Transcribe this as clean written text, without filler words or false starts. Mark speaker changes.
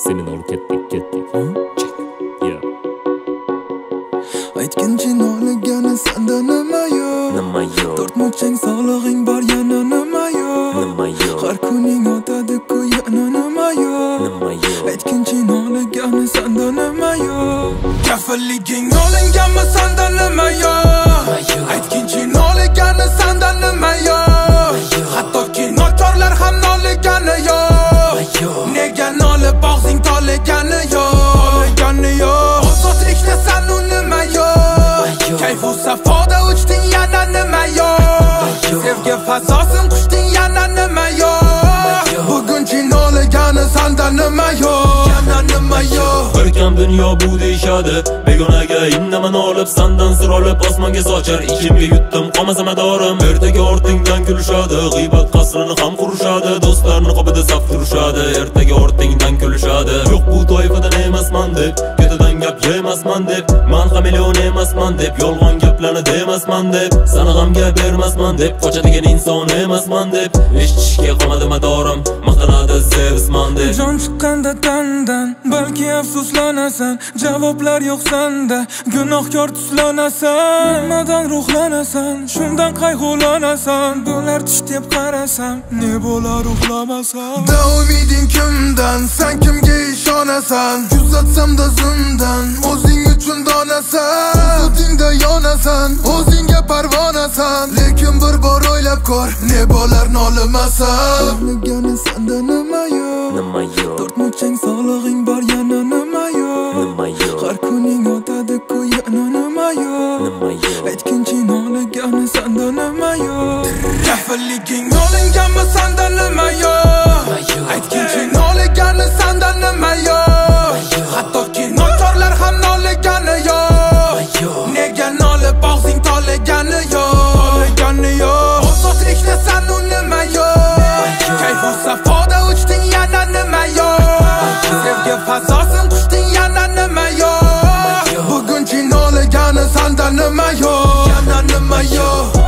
Speaker 1: Senin olib ketdik yeah.
Speaker 2: Aytgincha nolagani sanda nima yo'q?
Speaker 1: Nima yo'q?
Speaker 2: To'rt muchang sog'lig'ing bor yana nima yo'q?
Speaker 1: Nima yo'q?
Speaker 2: Har kuning o'tadi-ku yana nima yo'q?
Speaker 1: Nima yo'q?
Speaker 2: Aytgincha nolagani sanda nima yo'q? Kafilliging olinganmi sanda nima yo'q? Aytgincha nolagani sanda nima yo'q? Hattoki nochorlar ham noligani yo'q. Nega nolib og'zing toligani yo'q? Ozodlikda san u nima yo'q? Kayfu safoda uchding yana nima yo'q? Sevgi fazosin qushding yana nima yo'q? Bugunchi noligani sanda nima yo'q? Yana nima yo'q?
Speaker 1: Bir kam dunyo bu deyishadi, begonaga indaman olib sandan sir olib osmonga sochar. Ichimga yutdim qolmasa madorim, ertaga ortingdan kulishadi, g'iybat qasrini ham qurishadi, do'stlarni qopida saf turishadi, ertaga ortingdan kulishadi. Yo'q bu toifadan emasman deb, ketidan gap yemasman deb, men hameleon emasman deb, yolg'on gaplarni demasman deb, sana g'amga bermasman deb, qochadigan inson emasman deb, eshitishga qolmadi madorim, maqtanadi sevsman deb.
Speaker 2: Jon chiqqanda tandan, balki afsuslanasan, javoblar yo'q sanda, gunohkor tuslanasan, nimadan ruhlanasan, shundan qayg'ulanasan, bo'lar tush deb qarasam, ne bo'lar uxlamasam. Da umiding kimdan, sen kimga ishonasan? Kuzatsam-da zimdan, o'zing uchun donasan, o'zingda yonasan, o'zingga parvonasan, lekin bir bor o'ylab ko'r, ne bo'lar nolimasan. Nolagani sanda nima yo'q?
Speaker 1: Nima yo'q?
Speaker 2: To'rt muchang sog'lig'ing bor yana nima yo'q?
Speaker 1: Nima yo'q?
Speaker 2: Har kuning o'tadi-ku yana nima yo'q?
Speaker 1: Nima yo'q?
Speaker 2: Aytgincha nolagani sanda nima yo'q? Kafilliging olinganmi sanda nima yo'q? Aytgincha nolagani sanda nima yo'q? Hattoki nochorlar ham noligani yo'q. Nega nolib og'zing toligani yo'q? Ozodlikda san u nima yo'q? Kayfu safoda uchding yana nima yo'q? Sevgi fazosin qushding yana nima yo'q? Bugunchi noligani sanda nima yo'q? Yana nima yo'q?